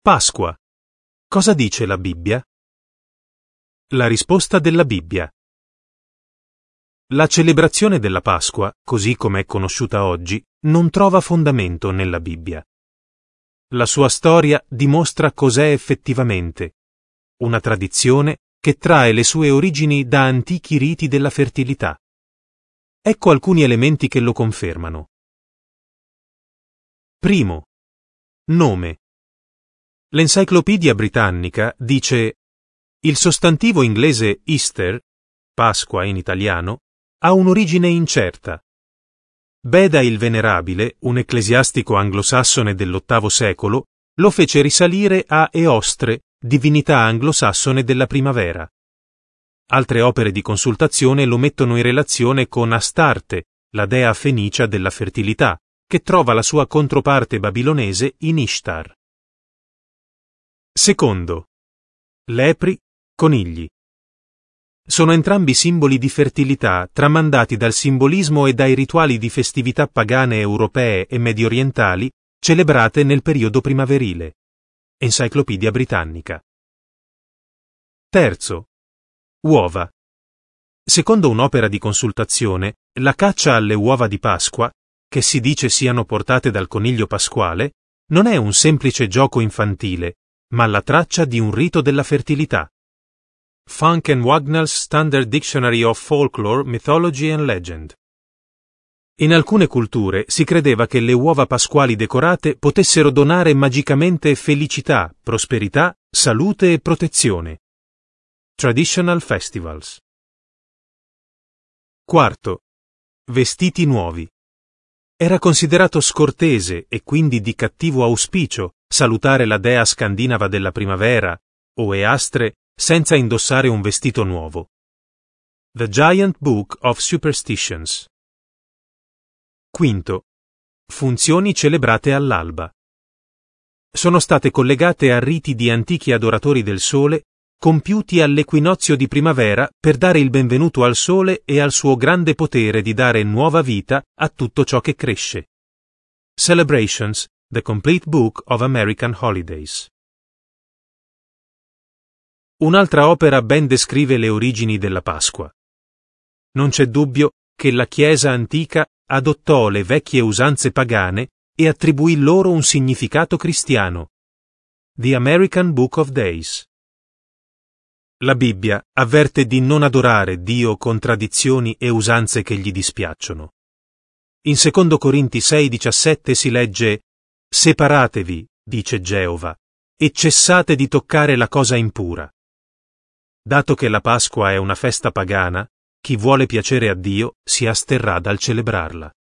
Pasqua. Cosa dice la Bibbia? La risposta della Bibbia. La celebrazione della Pasqua, così come è conosciuta oggi, non trova fondamento nella Bibbia. La sua storia dimostra cos'è effettivamente: una tradizione che trae le sue origini da antichi riti della fertilità. Ecco alcuni elementi che lo confermano. Primo. Nome. L'Enciclopedia Britannica dice: il sostantivo inglese Easter, Pasqua in italiano, ha un'origine incerta. Beda il Venerabile, un ecclesiastico anglosassone dell'VIII secolo, lo fece risalire a Eostre, divinità anglosassone della primavera. Altre opere di consultazione lo mettono in relazione con Astarte, la dea fenicia della fertilità, che trova la sua controparte babilonese in Ishtar. Secondo. Lepri, conigli. Sono entrambi simboli di fertilità tramandati dal simbolismo e dai rituali di festività pagane europee e mediorientali celebrate nel periodo primaverile. Enciclopedia Britannica. Terzo. Uova. Secondo un'opera di consultazione, la caccia alle uova di Pasqua, che si dice siano portate dal coniglio pasquale, non è un semplice gioco infantile, ma la traccia di un rito della fertilità. Funk and Wagnall's Standard Dictionary of Folklore, Mythology and Legend. In alcune culture si credeva che le uova pasquali decorate potessero donare magicamente felicità, prosperità, salute e protezione. Traditional Festivals. Quarto. Vestiti nuovi. Era considerato scortese e quindi di cattivo auspicio salutare la dea scandinava della primavera, o Eastre, senza indossare un vestito nuovo. The Giant Book of Superstitions. Quinto. Funzioni celebrate all'alba. Sono state collegate a riti di antichi adoratori del sole compiuti all'equinozio di primavera per dare il benvenuto al sole e al suo grande potere di dare nuova vita a tutto ciò che cresce. Celebrations, The Complete Book of American Holidays. Un'altra opera ben descrive le origini della Pasqua. Non c'è dubbio che la Chiesa antica adottò le vecchie usanze pagane e attribuì loro un significato cristiano. The American Book of Days. La Bibbia avverte di non adorare Dio con tradizioni e usanze che gli dispiacciono. In 2 Corinti 6,17 si legge: separatevi, dice Geova, e cessate di toccare la cosa impura. Dato che la Pasqua è una festa pagana, chi vuole piacere a Dio si asterrà dal celebrarla.